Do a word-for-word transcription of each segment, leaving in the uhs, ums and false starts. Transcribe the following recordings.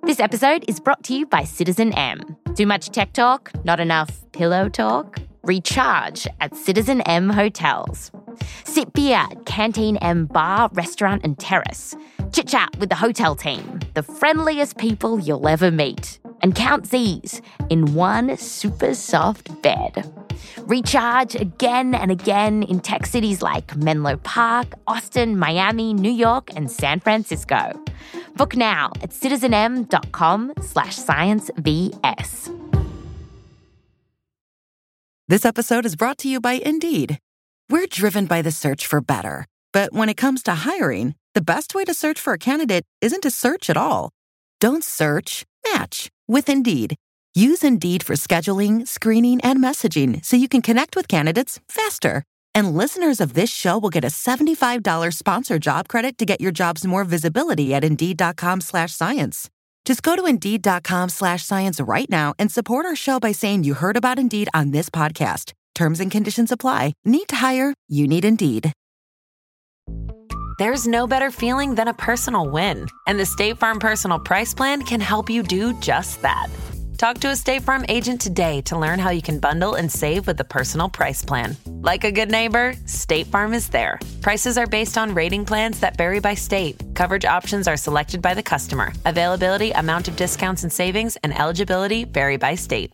This episode is brought to you by Citizen M. Too much tech talk? Not enough pillow talk? Recharge at Citizen M hotels. Sip beer at Canteen M bar, restaurant and terrace. Chit-chat with the hotel team, the friendliest people you'll ever meet. And count Z's in one super soft bed. Recharge again and again in tech cities like Menlo Park, Austin, Miami, New York and San Francisco. Book now at citizenm.com slash sciencevs. This episode is brought to you by Indeed. We're driven by the search for better. But when it comes to hiring, the best way to search for a candidate isn't to search at all. Don't search, match with Indeed. Use Indeed for scheduling, screening, and messaging so you can connect with candidates faster. And listeners of this show will get a seventy-five dollars sponsored job credit to get your jobs more visibility at Indeed.com slash science. Just go to Indeed.com slash science right now and support our show by saying you heard about Indeed on this podcast. Terms and conditions apply. Need to hire? You need Indeed. There's no better feeling than a personal win. And the State Farm Personal Price Plan can help you do just that. Talk to a State Farm agent today to learn how you can bundle and save with the Personal Price Plan. Like a good neighbor, State Farm is there. Prices are based on rating plans that vary by state. Coverage options are selected by the customer. Availability, amount of discounts and savings, and eligibility vary by state.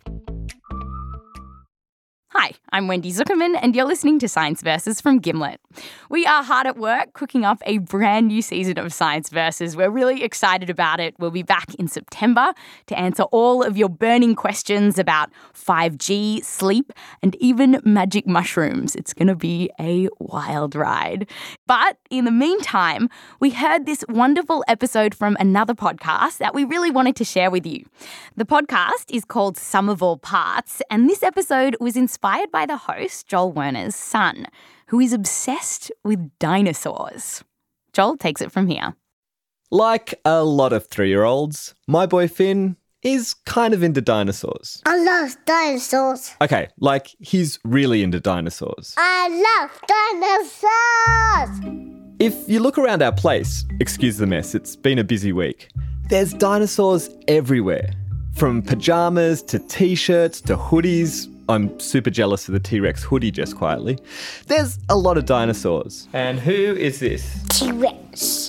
Hi, I'm Wendy Zuckerman and you're listening to Science Versus from Gimlet. We are hard at work cooking up a brand new season of Science Versus. We're really excited about it. We'll be back in September to answer all of your burning questions about five G, sleep, and even magic mushrooms. It's going to be a wild ride. But in the meantime, we heard this wonderful episode from another podcast that we really wanted to share with you. The podcast is called Sum of All Parts, and this episode was inspired by the host, Joel Werner's son, who is obsessed with dinosaurs. Joel takes it from here. Like a lot of three-year-olds, my boy Finn is kind of into dinosaurs. I love dinosaurs. Okay, like he's really into dinosaurs. I love dinosaurs. If you look around our place, excuse the mess, it's been a busy week, there's dinosaurs everywhere. From pyjamas to t-shirts to hoodies. I'm super jealous of the T-Rex hoodie, just quietly. There's a lot of dinosaurs. And who is this? T-Rex.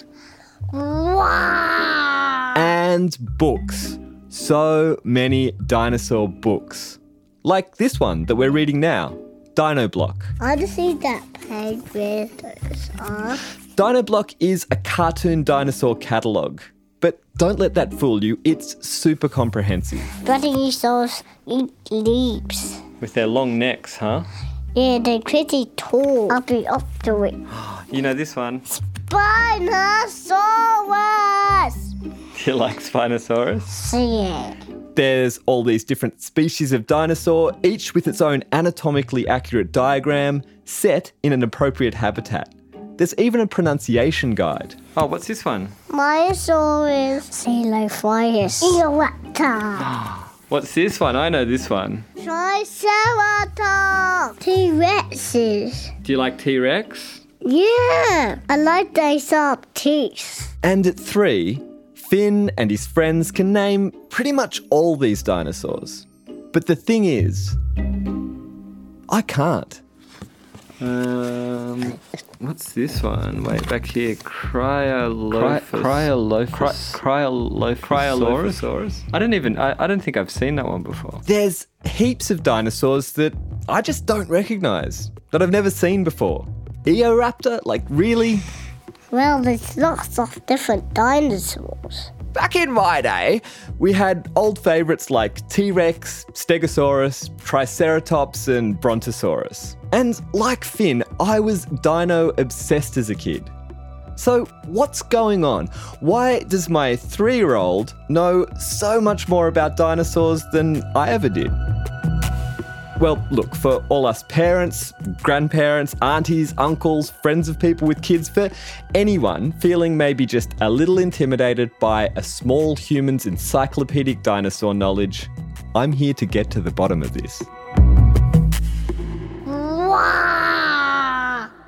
Wow. And books. So many dinosaur books. Like this one that we're reading now, Dino Block. I want to see that page with dinosaurs. Dino Block is a cartoon dinosaur catalogue. But don't let that fool you, it's super comprehensive. Dinosaurs eat leaves. With their long necks, huh? Yeah, they're pretty tall. I'll be up to it. You know this one? Spinosaurus! Do you like Spinosaurus? Yeah. There's all these different species of dinosaur, each with its own anatomically accurate diagram, set in an appropriate habitat. There's even a pronunciation guide. Oh, what's this one? Myosaurus. Coelophyus. Eoraptor. What's this one? I know this one. Triceratops. T-Rexes. Do you like T-Rex? Yeah, I like their sharp teeth. And at three, Finn and his friends can name pretty much all these dinosaurs. But the thing is, I can't. Um, what's this one? Wait, back here. Cryolophus. Cryolophus. Cryolophus. Cryolophosaurus. I don't even, I, I don't think I've seen that one before. There's heaps of dinosaurs that I just don't recognise, that I've never seen before. Eoraptor? Like, really? Well, there's lots of different dinosaurs. Back in my day, we had old favourites like T-Rex, Stegosaurus, Triceratops and Brontosaurus. And like Finn, I was dino obsessed as a kid. So what's going on? Why does my three-year-old know so much more about dinosaurs than I ever did? Well, look, for all us parents, grandparents, aunties, uncles, friends of people with kids, for anyone feeling maybe just a little intimidated by a small human's encyclopedic dinosaur knowledge, I'm here to get to the bottom of this. Wow!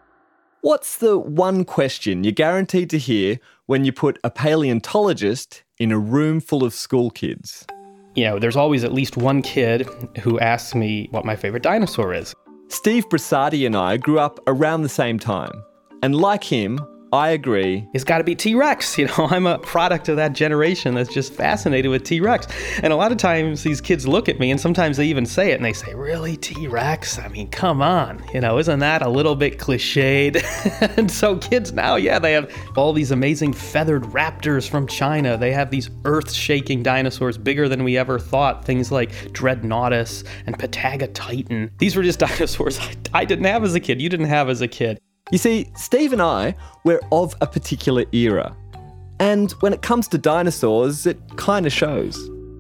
What's the one question you're guaranteed to hear when you put a paleontologist in a room full of school kids. You know, there's always at least one kid who asks me what my favorite dinosaur is. Steve Bressati and I grew up around the same time. And like him, I agree. It's got to be T-Rex. You know, I'm a product of that generation that's just fascinated with T-Rex. And a lot of times these kids look at me and sometimes they even say it and they say, really, T-Rex? I mean, come on. You know, isn't that a little bit cliched? And so kids now, yeah, they have all these amazing feathered raptors from China. They have these earth-shaking dinosaurs bigger than we ever thought. Things like Dreadnoughtus and Patagotitan. These were just dinosaurs I, I didn't have as a kid. You didn't have as a kid. You see, Steve and I, we're of a particular era. And when it comes to dinosaurs, it kind of shows.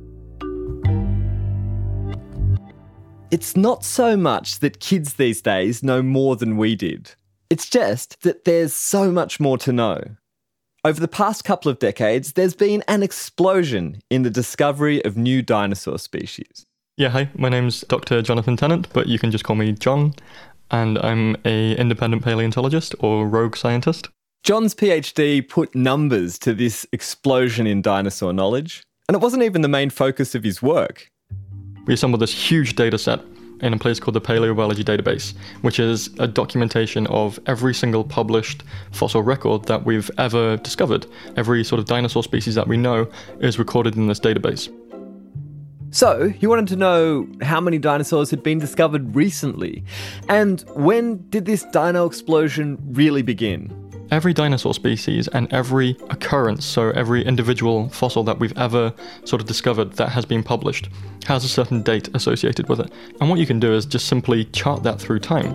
It's not so much that kids these days know more than we did. It's just that there's so much more to know. Over the past couple of decades, there's been an explosion in the discovery of new dinosaur species. Yeah, hi, my name's Doctor Jonathan Tennant, but you can just call me John. And I'm a independent paleontologist or rogue scientist. John's PhD put numbers to this explosion in dinosaur knowledge, and it wasn't even the main focus of his work. We assembled this huge data set in a place called the Paleobiology Database, which is a documentation of every single published fossil record that we've ever discovered. Every sort of dinosaur species that we know is recorded in this database. So, he wanted to know how many dinosaurs had been discovered recently, and when did this dino explosion really begin? Every dinosaur species and every occurrence, so every individual fossil that we've ever sort of discovered that has been published, has a certain date associated with it. And what you can do is just simply chart that through time.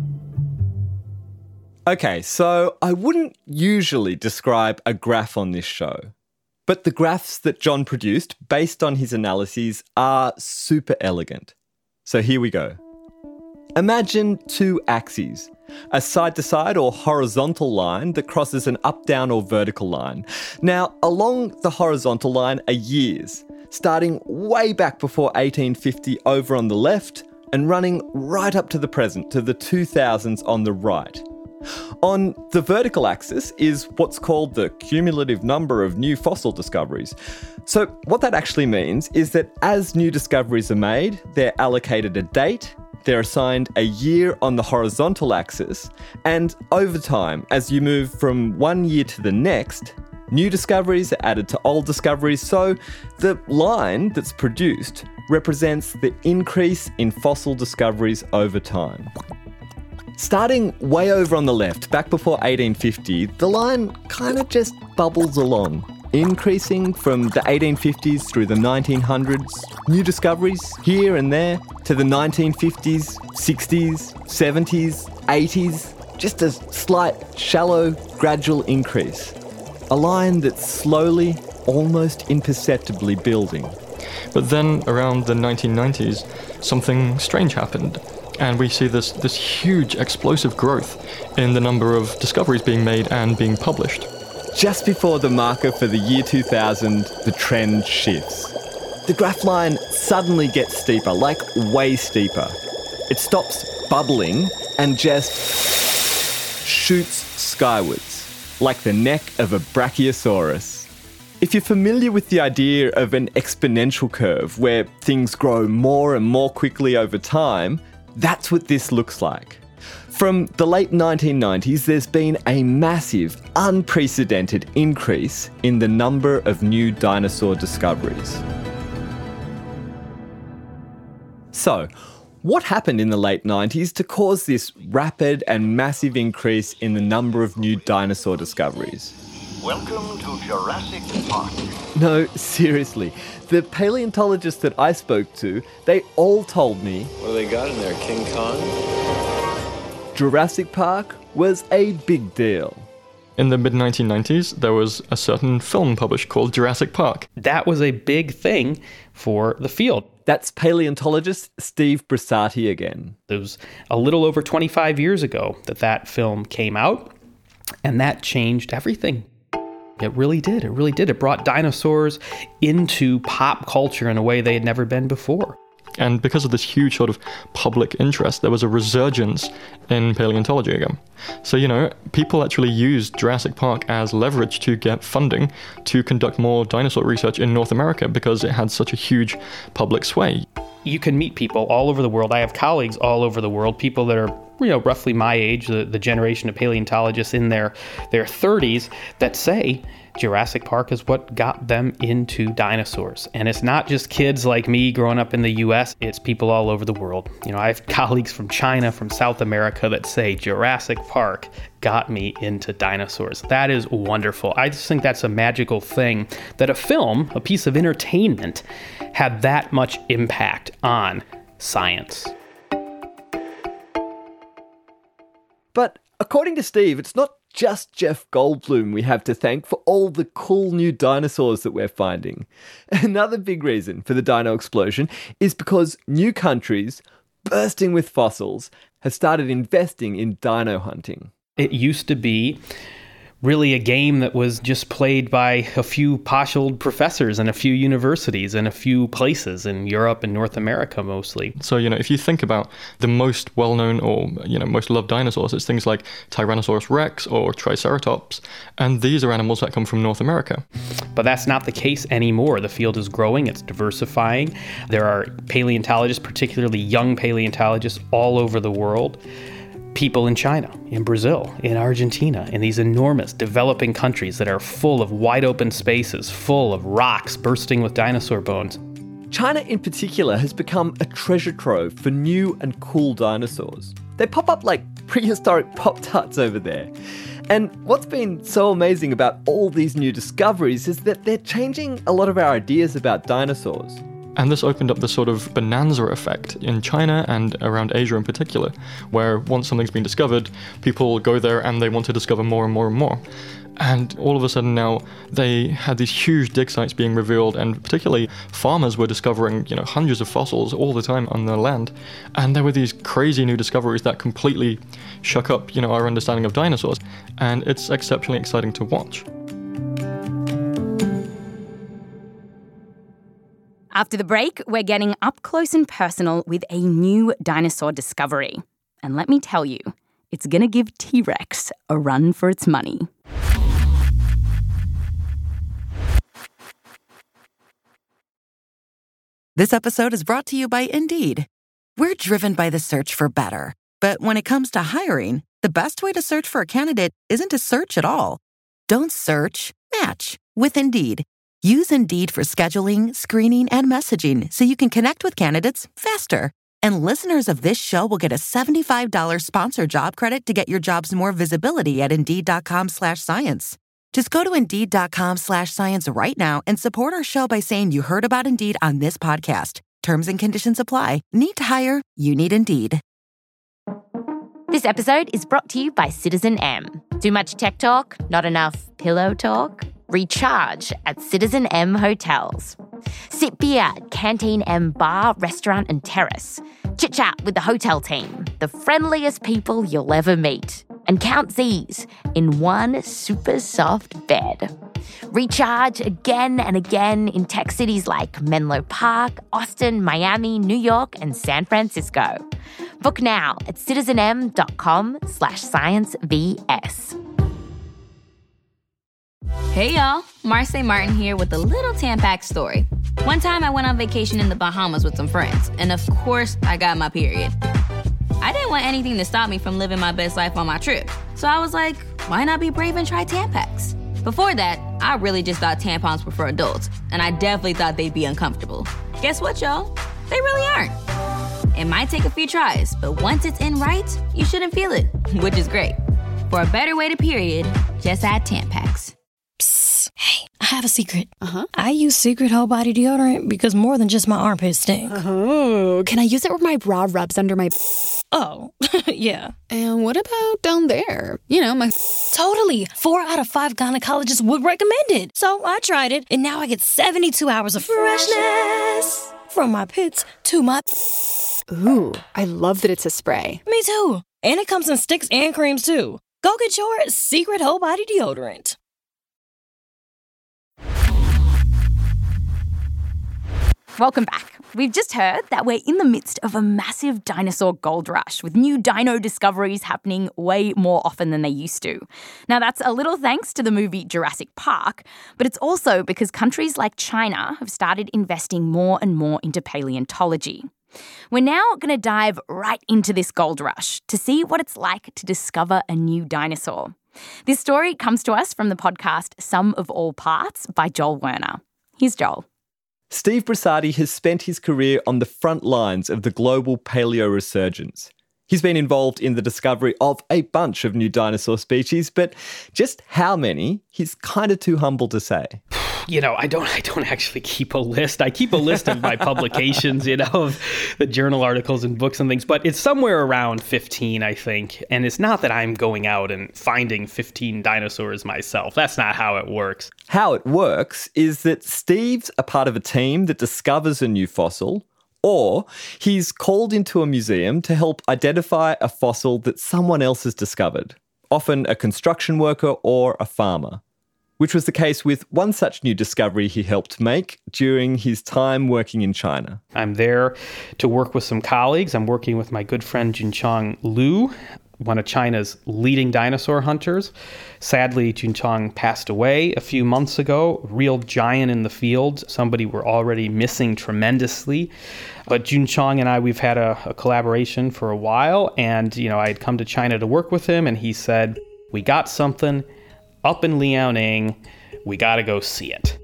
Okay, so I wouldn't usually describe a graph on this show. But the graphs that John produced, based on his analyses, are super elegant. So here we go. Imagine two axes, a side-to-side or horizontal line that crosses an up-down or vertical line. Now, along the horizontal line are years, starting way back before eighteen fifty over on the left and running right up to the present, to the two thousands on the right. On the vertical axis is what's called the cumulative number of new fossil discoveries. So what that actually means is that as new discoveries are made, they're allocated a date, they're assigned a year on the horizontal axis, and over time, as you move from one year to the next, new discoveries are added to old discoveries, so the line that's produced represents the increase in fossil discoveries over time. Starting way over on the left, back before eighteen fifty, the line kind of just bubbles along, increasing from the eighteen fifties through the nineteen hundreds, new discoveries here and there, to the nineteen fifties, sixties, seventies, eighties, just a slight, shallow, gradual increase. A line that's slowly, almost imperceptibly building. But then around the nineteen nineties, something strange happened. And we see this, this huge explosive growth in the number of discoveries being made and being published. Just before the marker for the year two thousand, the trend shifts. The graph line suddenly gets steeper, like way steeper. It stops bubbling and just shoots skywards, like the neck of a brachiosaurus. If you're familiar with the idea of an exponential curve where things grow more and more quickly over time, that's what this looks like. From the late nineteen nineties, there's been a massive, unprecedented increase in the number of new dinosaur discoveries. So, what happened in the late nineties to cause this rapid and massive increase in the number of new dinosaur discoveries? Welcome to Jurassic Park. No, seriously. The paleontologists that I spoke to, they all told me... What do they got in there, King Kong? Jurassic Park was a big deal. In the mid nineteen nineties, there was a certain film published called Jurassic Park. That was a big thing for the field. That's paleontologist Steve Bressati again. It was a little over twenty-five years ago that that film came out, and that changed everything. It really did. It really did. It brought dinosaurs into pop culture in a way they had never been before. And because of this huge sort of public interest, there was a resurgence in paleontology again. So, you know, people actually used Jurassic Park as leverage to get funding to conduct more dinosaur research in North America because it had such a huge public sway. You can meet people all over the world. I have colleagues all over the world, people that are, you know, roughly my age, the, the generation of paleontologists in their, their thirties that say Jurassic Park is what got them into dinosaurs. And it's not just kids like me growing up in the U S, it's people all over the world. You know, I have colleagues from China, from South America that say Jurassic Park got me into dinosaurs. That is wonderful. I just think that's a magical thing that a film, a piece of entertainment, had that much impact on science. But according to Steve, it's not just Jeff Goldblum we have to thank for all the cool new dinosaurs that we're finding. Another big reason for the dino explosion is because new countries, bursting with fossils, have started investing in dino hunting. It used to be really a game that was just played by a few posh old professors in a few universities and a few places in Europe and North America mostly. So, you know, if you think about the most well-known or, you know, most loved dinosaurs, it's things like Tyrannosaurus rex or Triceratops, and these are animals that come from North America. But that's not the case anymore. The field is growing, it's diversifying. There are paleontologists, particularly young paleontologists, all over the world. People in China, in Brazil, in Argentina, in these enormous developing countries that are full of wide open spaces, full of rocks bursting with dinosaur bones. China in particular has become a treasure trove for new and cool dinosaurs. They pop up like prehistoric Pop-Tarts over there. And what's been so amazing about all these new discoveries is that they're changing a lot of our ideas about dinosaurs. And this opened up the sort of bonanza effect in China and around Asia in particular, where once something's been discovered, people go there and they want to discover more and more and more. And all of a sudden now, they had these huge dig sites being revealed, and particularly farmers were discovering, you know, hundreds of fossils all the time on their land. And there were these crazy new discoveries that completely shook up, you know, our understanding of dinosaurs. And it's exceptionally exciting to watch. After the break, we're getting up close and personal with a new dinosaur discovery. And let me tell you, it's going to give T-Rex a run for its money. This episode is brought to you by Indeed. We're driven by the search for better. But when it comes to hiring, the best way to search for a candidate isn't to search at all. Don't search, match with Indeed. Use Indeed for scheduling, screening, and messaging so you can connect with candidates faster. And listeners of this show will get a seventy-five dollars sponsored job credit to get your jobs more visibility at Indeed.com slash science. Just go to Indeed.com slash science right now and support our show by saying you heard about Indeed on this podcast. Terms and conditions apply. Need to hire? You need Indeed. This episode is brought to you by Citizen M. Too much tech talk? Not enough pillow talk? Recharge at Citizen M Hotels. Sit beer at Canteen M Bar, Restaurant and Terrace. Chit-chat with the hotel team, the friendliest people you'll ever meet. And count Z's in one super soft bed. Recharge again and again in tech cities like Menlo Park, Austin, Miami, New York, and San Francisco. Book now at citizenem.com slash sciencevs. Hey y'all, Marcy Martin here with a little Tampax story. One time I went on vacation in the Bahamas with some friends, and of course I got my period. I didn't want anything to stop me from living my best life on my trip, so I was like, why not be brave and try Tampax? Before that, I really just thought tampons were for adults, and I definitely thought they'd be uncomfortable. Guess what, y'all? They really aren't. It might take a few tries, but once it's in right, you shouldn't feel it, which is great. For a better way to period, just add Tampax. Psst. Hey, I have a secret. Uh-huh. I use Secret Whole Body Deodorant because more than just my armpits stink. Oh, can I use it where my bra rubs under my... Oh, yeah. And what about down there? You know, my... Totally. Four out of five gynecologists would recommend it. So I tried it, and now I get seventy-two hours of freshness from my pits to my... Ooh, I love that it's a spray. Me too. And it comes in sticks and creams too. Go get your Secret Whole Body Deodorant. Welcome back. We've just heard that we're in the midst of a massive dinosaur gold rush with new dino discoveries happening way more often than they used to. Now, that's a little thanks to the movie Jurassic Park, but it's also because countries like China have started investing more and more into paleontology. We're now going to dive right into this gold rush to see what it's like to discover a new dinosaur. This story comes to us from the podcast Sum of All Parts by Joel Werner. Here's Joel. Steve Brisati has spent his career on the front lines of the global paleo resurgence. He's been involved in the discovery of a bunch of new dinosaur species, but just how many, he's kind of too humble to say. You know, I don't I don't actually keep a list. I keep a list of my publications, you know, of the journal articles and books and things, but it's somewhere around fifteen, I think. And it's not that I'm going out and finding fifteen dinosaurs myself. That's not how it works. How it works is that Steve's a part of a team that discovers a new fossil, or he's called into a museum to help identify a fossil that someone else has discovered, often a construction worker or a farmer, which was the case with one such new discovery he helped make during his time working in China. I'm there to work with some colleagues. I'm working with my good friend Junchang Liu, one of China's leading dinosaur hunters. Sadly, Junchang passed away a few months ago, real giant in the field, somebody we're already missing tremendously. But Junchang and I, we've had a, a collaboration for a while, and you know, I had come to China to work with him, and he said, we got something up in Liaoning, we gotta go see it.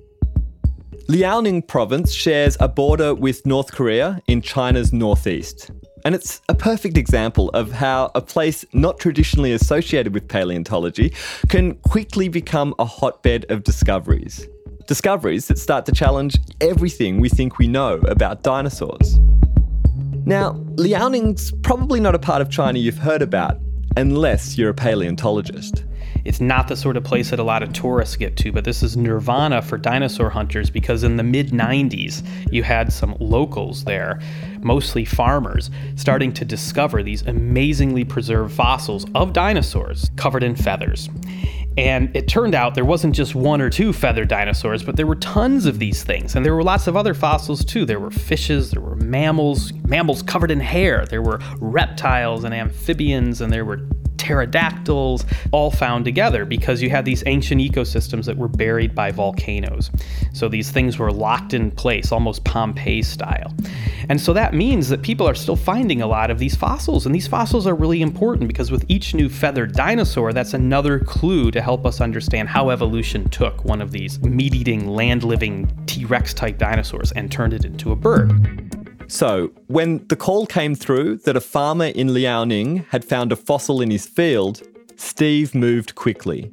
Liaoning province shares a border with North Korea in China's northeast. And it's a perfect example of how a place not traditionally associated with paleontology can quickly become a hotbed of discoveries. Discoveries that start to challenge everything we think we know about dinosaurs. Now, Liaoning's probably not a part of China you've heard about, unless you're a paleontologist. It's not the sort of place that a lot of tourists get to, but this is nirvana for dinosaur hunters because in the mid nineties, you had some locals there, mostly farmers, starting to discover these amazingly preserved fossils of dinosaurs covered in feathers. And it turned out there wasn't just one or two feathered dinosaurs, but there were tons of these things. And there were lots of other fossils too. There were fishes, there were mammals, mammals covered in hair. There were reptiles and amphibians, and there were pterodactyls, all found together because you had these ancient ecosystems that were buried by volcanoes. So these things were locked in place, almost Pompeii style. And so that means that people are still finding a lot of these fossils. And these fossils are really important because with each new feathered dinosaur, that's another clue to help us understand how evolution took one of these meat-eating, land-living T-Rex type dinosaurs and turned it into a bird. So, when the call came through that a farmer in Liaoning had found a fossil in his field, Steve moved quickly.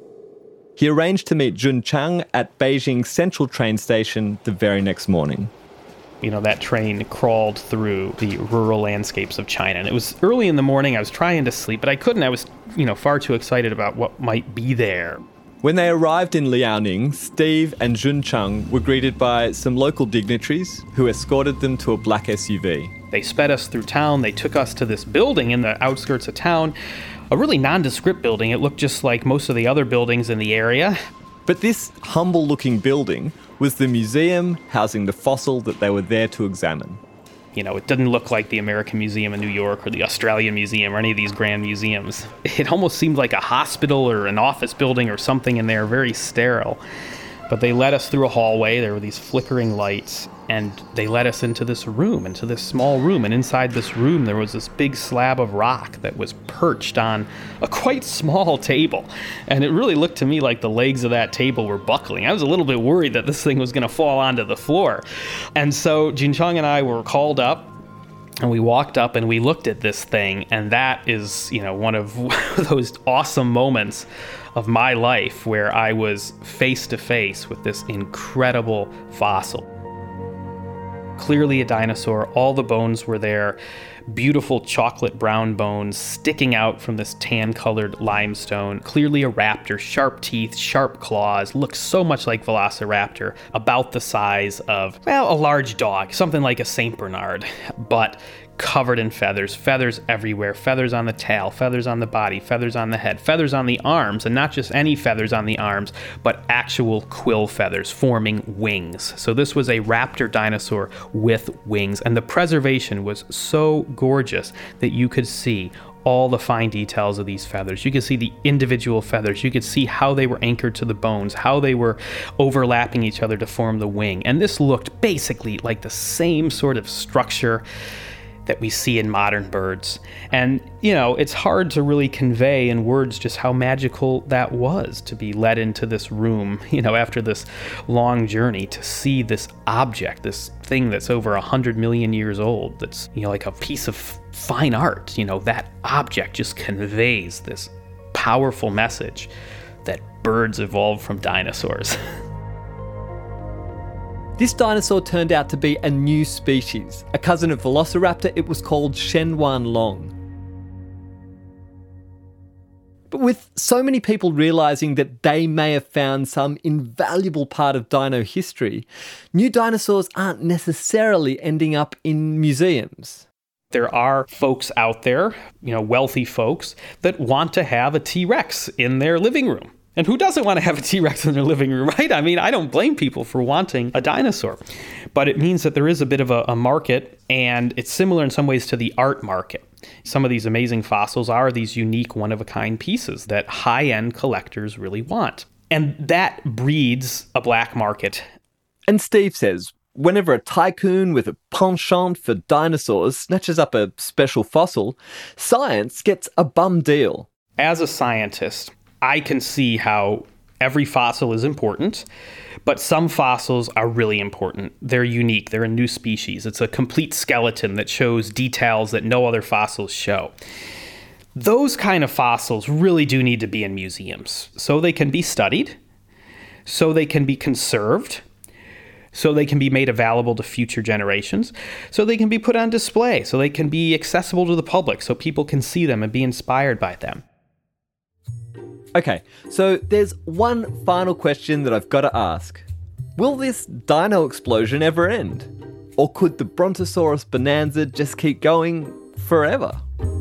He arranged to meet Junchang at Beijing Central train station the very next morning. You know, that train crawled through the rural landscapes of China. And it was early in the morning. I was trying to sleep, but I couldn't. I was, you know, far too excited about what might be there. When they arrived in Liaoning, Steve and Junchang were greeted by some local dignitaries who escorted them to a black S U V. They sped us through town. They took us to this building in the outskirts of town, a really nondescript building. It looked just like most of the other buildings in the area. But this humble-looking building was the museum housing the fossil that they were there to examine. You know, it didn't look like the American Museum in New York or the Australian Museum or any of these grand museums. It almost seemed like a hospital or an office building or something in there, very sterile. But they led us through a hallway. There were these flickering lights, and they led us into this room, into this small room. And inside this room, there was this big slab of rock that was perched on a quite small table. And it really looked to me like the legs of that table were buckling. I was a little bit worried that this thing was going to fall onto the floor. And so Junchang and I were called up, and we walked up and we looked at this thing. And that is, you know, one of those awesome moments of my life where I was face to face with this incredible fossil. Clearly a dinosaur, all the bones were there, beautiful chocolate brown bones sticking out from this tan-colored limestone. Clearly a raptor, sharp teeth, sharp claws, looks so much like Velociraptor, about the size of, well, a large dog, something like a Saint Bernard, but covered in feathers, feathers everywhere, feathers on the tail, feathers on the body, feathers on the head, feathers on the arms, and not just any feathers on the arms, but actual quill feathers forming wings. So this was a raptor dinosaur with wings, and the preservation was so gorgeous that you could see all the fine details of these feathers. You could see the individual feathers. You could see how they were anchored to the bones, how they were overlapping each other to form the wing. And this looked basically like the same sort of structure that we see in modern birds. And, you know, it's hard to really convey in words just how magical that was, to be led into this room, you know, after this long journey, to see this object, this thing that's over a hundred million years old, that's, you know, like a piece of fine art. You know, that object just conveys this powerful message that birds evolved from dinosaurs. This dinosaur turned out to be a new species. A cousin of Velociraptor, it was called Shenhuanlong. But with so many people realising that they may have found some invaluable part of dino history, new dinosaurs aren't necessarily ending up in museums. There are folks out there, you know, wealthy folks, that want to have a T-Rex in their living room. And who doesn't want to have a T-Rex in their living room, right? I mean, I don't blame people for wanting a dinosaur. But it means that there is a bit of a, a market, and it's similar in some ways to the art market. Some of these amazing fossils are these unique, one-of-a-kind pieces that high-end collectors really want. And that breeds a black market. And Steve says, whenever a tycoon with a penchant for dinosaurs snatches up a special fossil, science gets a bum deal. As a scientist, I can see how every fossil is important, but some fossils are really important. They're unique. They're a new species. It's a complete skeleton that shows details that no other fossils show. Those kind of fossils really do need to be in museums, so they can be studied, so they can be conserved, so they can be made available to future generations, so they can be put on display, so they can be accessible to the public, so people can see them and be inspired by them. Okay, so there's one final question that I've got to ask. Will this dino explosion ever end? Or could the Brontosaurus bonanza just keep going forever?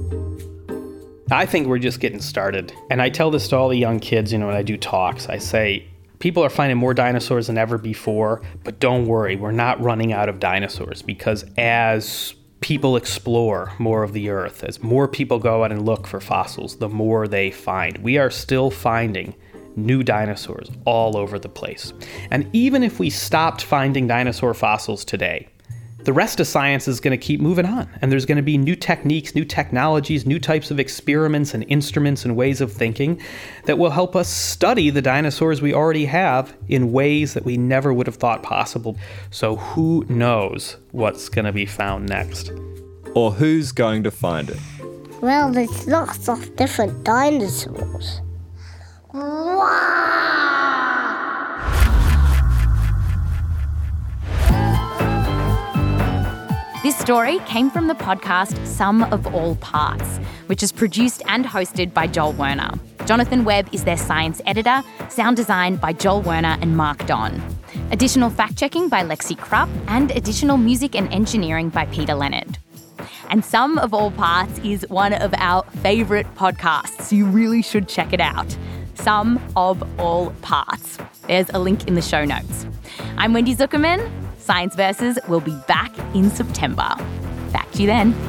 I think we're just getting started. And I tell this to all the young kids, you know, when I do talks. I say, people are finding more dinosaurs than ever before, but don't worry, we're not running out of dinosaurs, because as people explore more of the earth, as more people go out and look for fossils, the more they find. We are still finding new dinosaurs all over the place. And even if we stopped finding dinosaur fossils today, the rest of science is going to keep moving on. And there's going to be new techniques, new technologies, new types of experiments and instruments and ways of thinking that will help us study the dinosaurs we already have in ways that we never would have thought possible. So who knows what's going to be found next? Or who's going to find it? Well, there's lots of different dinosaurs. Wow! This story came from the podcast Sum of All Parts, which is produced and hosted by Joel Werner. Jonathan Webb is their science editor, sound design by Joel Werner and Mark Don. Additional fact-checking by Lexi Krupp, and additional music and engineering by Peter Leonard. And Sum of All Parts is one of our favourite podcasts. You really should check it out. Sum of All Parts. There's a link in the show notes. I'm Wendy Zuckerman. Science Versus will be back in September. Back to you then.